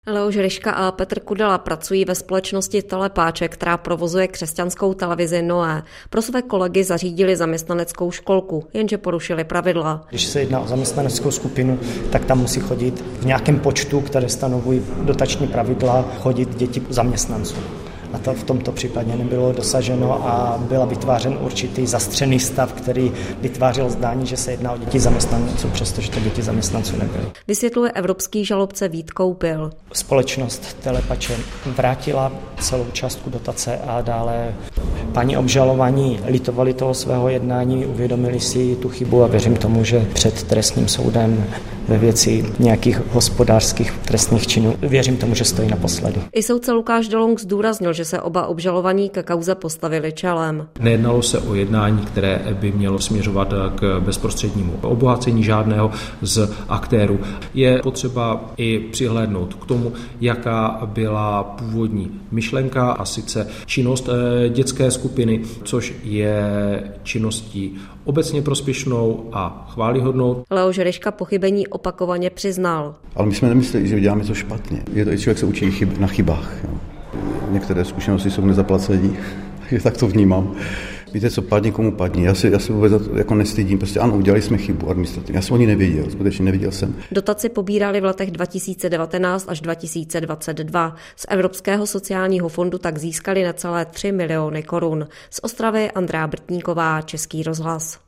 Leoš Ryška a Petr Kudela pracují ve společnosti Telepáče, která provozuje křesťanskou televizi Noé. Pro své kolegy zařídili zaměstnaneckou školku, jenže porušili pravidla. Když se jedná o zaměstnaneckou skupinu, tak tam musí chodit v nějakém počtu, které stanovují dotační pravidla, chodit děti zaměstnanců. A to v tomto případě nebylo dosaženo a byl vytvářen určitý zastřený stav, který vytvářel zdání, že se jedná o děti zaměstnanců, přestože to děti zaměstnanců nebyly. Vysvětluje evropský žalobce Vít Koupil. Společnost Telepáče vrátila celou částku dotace a dále paní obžalovaní litovali toho svého jednání, uvědomili si tu chybu a věřím tomu, že před trestním soudem ve věci nějakých hospodářských trestných činů věřím tomu, že stojí naposledy. I soudce Lukáš Dolong zdůraznil, že se oba obžalovaní ke kauze postavili čelem. Nejednalo se o jednání, které by mělo směřovat k bezprostřednímu obohacení žádného z aktérů. Je potřeba i přihlédnout k tomu, jaká byla původní myšlenka, a sice činnost dětské skupiny, což je činností obecně prospěšnou a chvályhodnou. Leoš Ryška pochybení opakovaně přiznal. Ale my jsme nemysleli, že děláme to špatně. Člověk se učí na chybách. Jo. Některé zkušenosti jsou nezaplacení, takže tak to vnímám. Víte co, padni komu padni. Já se vůbec jako nestydím. Prostě ano, udělali jsme chybu administrativně. Já jsem o ní nevěděl, skutečně nevěděl jsem. Dotaci pobírali v letech 2019 až 2022. Z Evropského sociálního fondu tak získali necelé 3 miliony korun. Z Ostravy Andrea Brtníková, Český rozhlas.